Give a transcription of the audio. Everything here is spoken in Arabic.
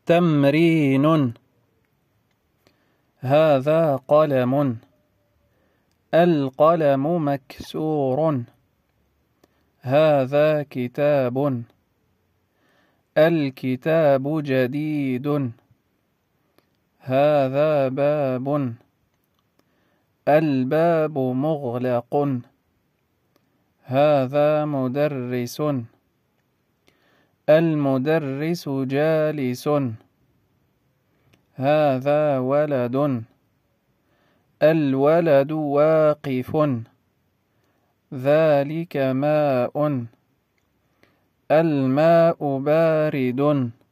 تمرين. هذا قلم. القلم مكسور. هذا كتاب. الكتاب جديد. هذا باب. الباب مغلق. هذا مدرس. المدرس جالس. هذا ولد. الولد واقف. ذلك ماء. الماء بارد.